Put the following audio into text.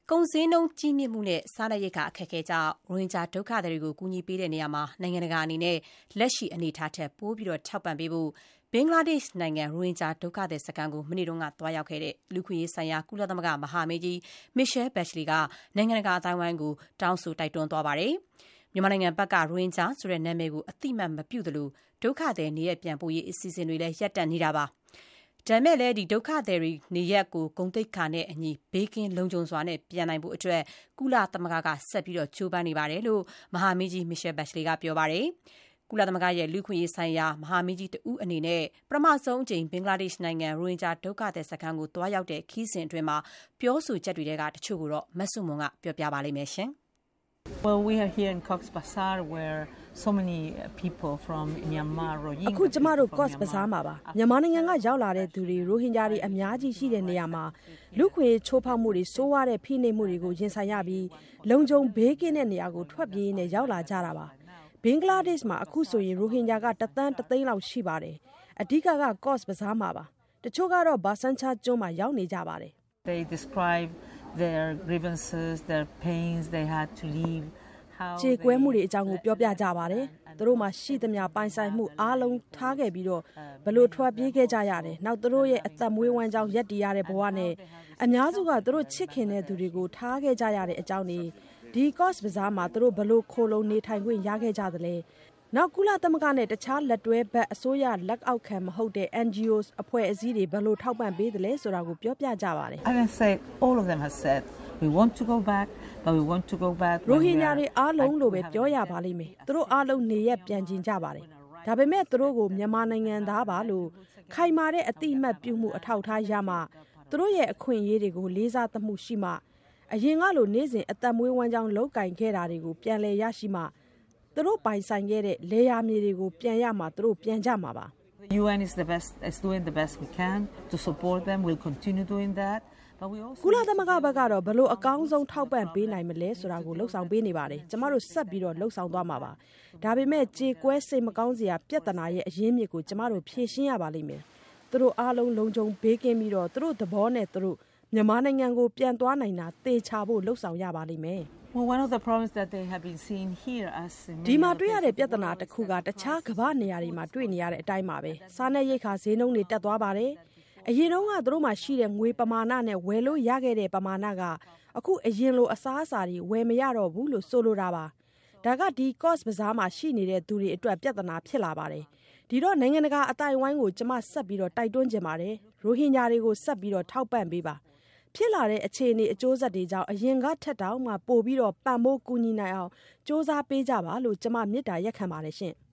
ကုန်စည်နှုန်းကြီးမြင့်မှုနဲ့စားနပ်ရိက္ခာအခက်အခဲကြောင့်ရိုဟင်ဂျာဒုက္ခသည်တွေကိုကူညီပေးတဲ့နေရာမှာနိုင်ငံတကာအနေနဲ့လက်ရှိအနေအထားထက်ပိုပြီးထောက်ပံ့ပေးဖို့ဘင်္ဂလားဒေ့ရှ်နိုင်ငံရိုဟင်ဂျာဒုက္ခသည်စခန်းကိုမနေ့ကသွားရောက်ခဲ့တဲ့လူ့အခွင့်အရေးဆိုင်ရာကုလသမဂ္ဂမဟာမင်းကြီး Michelle Bachelet ကနိုင်ငံတကာအသိုင်းအဝိုင်းကိုတောင်းဆိုတိုက်တွန်းသွားပါတယ်။မြန်မာနိုင်ငံဘက်ကရိုဟင်ဂျာဆိုတဲ့နာမည်ကိုအသိအမှတ်မပြုသလိုဒုက္ခသည်နေရပ်ပြန်ပို့ရေးအစီအစဉ်တွေလည်းရပ်တန့်နေတာပါ။ဒါပေမဲ့လည်းဒုက္ခသည်တွေနေရပ်ကိုဂုဏ်သိက္ခာနဲ့အညီဘေးကင်းလုံခြုံစွာနဲ့ပြန်နိုင်ဖို့အတွက်ကုလသမဂ္ဂကဆက်ပြီးကြိုးပမ်းနေပါတယ်လို့မဟာမင်းကြီး Michelle Bachelet ကပြောပါတယ်။ကုလသမဂ္ဂရဲ့လူ့အခွင့်အရေးဆိုင်ရာမဟာမင်းကြီးတဦးအနေနဲ့ပထမဆုံးအကြိမ်ဘင်္ဂလားဒေ့ရှ်နိုင်ငံရိုဟင်ဂျာဒုက္ခသည်စခန်းကိုသွားရောက်တဲ့ခရီးစဉ်အတွင်းမှာပြောဆိုချက်တွေထဲကတချို့ကိုတော့မဆုမွန်ကပြောပြပါလိမ့်မယ်ရှင်။ Well, we are here in Cox's Bazar where so many people from Myanmar, Rohingya. အခုကျမတို့ Cox's Bazar မှာပါမြန်မာနိုင်ငံကရောက်လာတဲ့သူတွေရိုဟင်ဂျာတွေအများကြီးရှိတဲ့နေရာမှာလူ့ခွင့်ချိုးဖောက်မှုတွေစိုးဝါးတဲ့ဖိနှိပ်မှုတွေကိုရင်ဆိုင်ရပြီးလုံခြုံဘေးကင်းတဲ့နေရာကိုထွက်ပြေးနေရောက်လာကြတာပါဘင်္ဂလားဒေ့ရှ်မှာအခုဆိုရင်ရိုဟင်ဂျာက1 သန်းလောက်ရှိပါတယ်အဓိက Cox's Bazar မှာပါတချို့ကတော့ဘာဆန်ချာကျွန်းမှာရောက်နေကြပါတယ် They describe their grievances, their pains, they had to leave. ကြေကွဲမှုတွေအကြောင်းကိုပြောပြကြပါတယ်သူတို့မှာရှိသမျှပိုင်ဆိုင်မှုအားလုံးထားခဲ့ပြီးတော့ဘလို့ထွက်ပြေးခဲ့ကြရတယ်နောက်သူတို့ရဲ့အသက်မွေးဝမ်းကြောင်းရက်တည်ရတဲ့ဘဝနဲ့အများစုကသူတို့ချစ်ခင်တဲ့သူတွေကိုထားခဲ့ကြရတဲ့အကြောင်းတွေဒီ Cox's Bazar မှာသူတို့ဘလို့ခိုလုံနေထိုင်ခွင့်ရခဲ့ကြသလဲနောက်ကုလသမဂ္ဂနဲ့တခြားလက်တွဲဘက်အစိုးရလက်အောက်ခံမဟုတ်တဲ့ NGOs အဖွဲ့အစည်းတွေဘလို့ထောက်ပံ့ပေးသလဲဆိုတာကိုပြောပြကြပါတယ် I can say all of them have said we want to go back but we want to go back ရိုဟင်ဂျာတွေအားလုံးလိုပဲပြောရပါလိမ့်မယ်သူတို့အားလုံးနေရက်ပြန်ကျင်ကြပါတယ်ဒါပေမဲ့သူတို့ကိုမြန်မာနိုင်ငံသားပါလို့ခိုင်မာတဲ့အတိအမှတ်ပြုမှုအထောက်ထားရမှသူတို့ရဲ့အခွင့်အရေးတွေကိုလေးစားသမှုရှိမှအရင်ကလိုနေ့စဉ်အသက်မွေးဝမ်းကြောင်းလောက်ကင်ခဲ့တာတွေကိုပြန်လည်ရရှိမှသူတို့ပိုင်ဆိုင်ခဲ့တဲ့လေယာမြေတွေကိုပြန်ရမှသူတို့ပြန်ကြမှာပါ The UN is doing the best we can to support them we'll continue doing that but we also ကုလသမဂ္ဂဘက်ကတော့ဘလို့အကောင်းဆုံးထောက်ပံ့ပေးနိုင်မလဲဆိုတာကိုလှုပ်ဆောင်ပေးနေပါတယ်ကျမတို့ဆက်ပြီးတော့လှုပ်ဆောင်သွားမှာပါဒါပေမဲ့ကြေကွဲစိတ်မကောင်းစရာပြဿနာရဲ့အရင်းမြစ်ကိုကျမတို့ဖြေရှင်းရပါလိမ့်မယ်သူတို့အားလုံးလုံခြုံဘေးကင်းပြီးတော့သူတို့သဘောနဲ့သူတို့မြန်မာနိုင်ငံကိုပြန်သွားနိုင်တာသေချာဖို့လှုပ်ဆောင်ရပါလိမ့်မယ် Well, one of the problems that they have been seeing here as ဒီမှာတွေ့ရတဲ့ပြဿနာတစ်ခုကတခြားကမ္ဘာနေရာတွေမှာတွေ့နေရတဲ့အတိုင်းပါပဲစားနပ်ရိက္ခာဈေးနှုန်းတွေတက်သွားပါတယ်အရင်တုန်းကသူတို့မှာရှိတဲ့ငွေပမာဏနဲ့ဝယ်လို့ရခဲ့တဲ့ပမာဏကအခုအရင်လိုအစားအစာတွေဝယ်မရတော့ဘူးလို့ဆိုလိုတာပါဒါကဒီ Cox's Bazar မှာရှိနေတဲ့သူတွေအတွက်ပြဿနာဖြစ်လာပါတယ်ဒီတော့နိုင်ငံတကာအတိုင်းအဝိုင်းကိုကျမဆက်ပြီးတော့တိုက်တွန်းချင်ပါတယ်ရိုဟင်ဂျာတွေကိုဆက်ပြီးတော့ထောက်ပံ့ပေးပါဖြစ်လာတဲ့အခြေအနေအကျိုးဆက်တွေကြောင့်အရင်ကထက်တောင်မှပို့ပြီးတော့ပံ့ပိုးကူညီနိုင်အောင်စ조사ပေးကြပါလို့ကျမမေတ္တာရက်ခံပါတယ်ရှင်